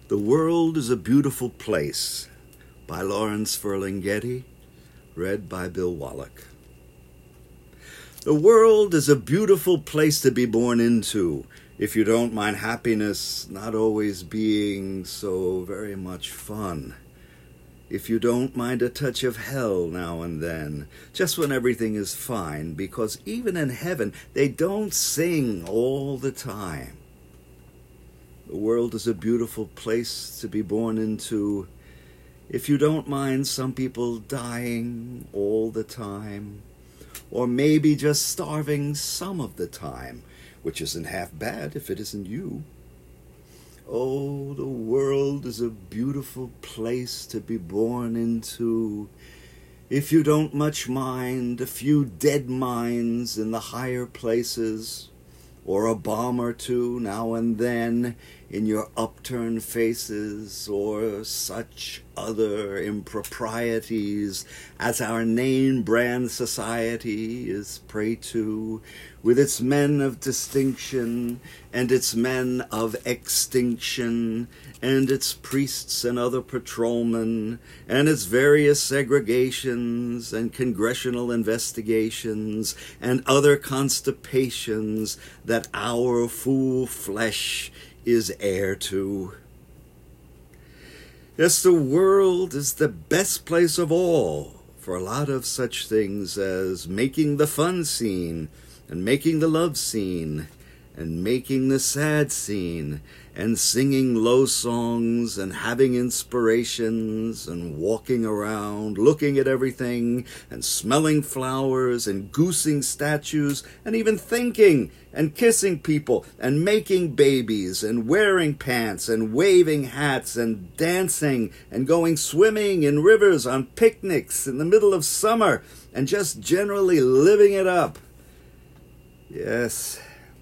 The World is a Beautiful Place by Lawrence Ferlinghetti, read by Bill Wallach. The world is a beautiful place to be born into, if you don't mind happiness not always being so very much fun. If you don't mind a touch of hell now and then, just when everything is fine, because even in heaven they don't sing all the time. The world is a beautiful place to be born into, if you don't mind some people dying all the time, or maybe just starving some of the time, which isn't half bad if it isn't you. Oh, the world is a beautiful place to be born into, if you don't much mind a few dead minds in the higher places, or a bomb or two now and then in your upturned faces, or such other improprieties as our name-brand society is prey to, with its men of distinction and its men of extinction and its priests and other patrolmen and its various segregations and congressional investigations and other constipations that our fool flesh is heir to. Yes, the world is the best place of all for a lot of such things as making the fun scene and making the love scene and making the sad scene and singing low songs and having inspirations and walking around, looking at everything and smelling flowers and goosing statues and even thinking and kissing people and making babies and wearing pants and waving hats and dancing and going swimming in rivers on picnics in the middle of summer and just generally living it up. Yes.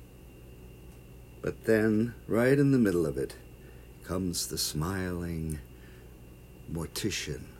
But then, right in the middle of it, comes the smiling mortician.